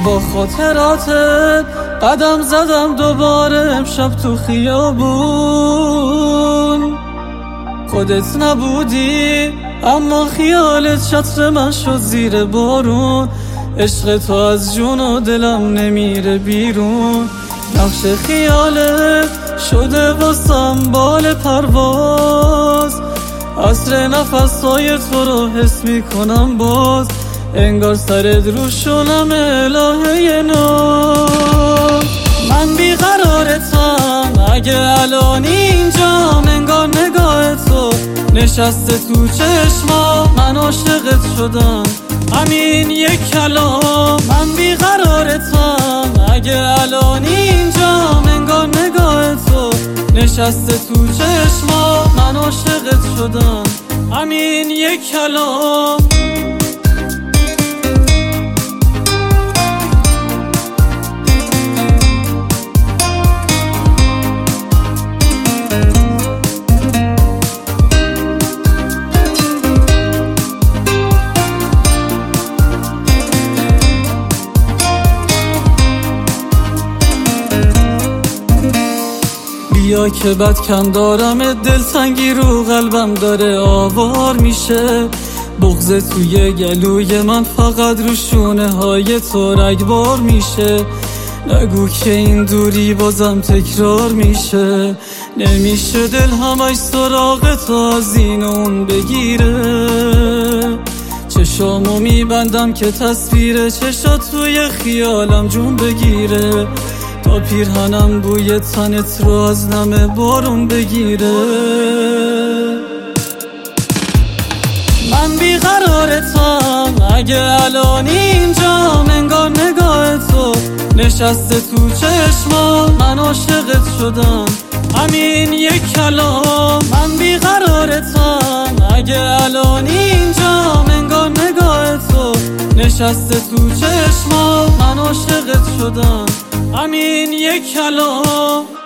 با خاطراتت قدم زدم دوباره امشب تو خیابون. خودت نبودی اما خیالت چتر من شد زیر بارون. عشق تو از جون و دلم نمیره بیرون. نقش خیالت شده واسم بال پرواز. عطر نفسهای تو رو حس میکنم باز. انگار سرت رو شونم الهه ناز. من بیقرارتم اگه الان اینجام. انگار نگاه تو نشسته تو چشما. من عاشقت شدم همین یک کلام. من بیقرارتم اگه الان اینجام. انگار نگاه تو نشسته تو چشما. من عاشقت شدم همین یک کلام. بیا که بد کم دارم دلتنگی رو قلبم داره آوار میشه. بغض توی گلوی من فقط رو شونه های تو رگبار میشه. نگو که این دوری بازم تکرار میشه. نمیشه دل همش سراغ تو از این اون بگیره. چشامو میبندم که تصویر چشات توی خیالم جون بگیره. تا پیرهنم بوی تنت رو از نم بارون بگیره. من بیقرارتم اگه الان اینجام. انگار نگاه تو نشسته تو چشما. من عاشقت شدم همین یک کلام. من بیقرارتم اگه الان اینجام. انگار نگاه تو نشسته تو چشما. من عاشقت شدم همین یک کلام.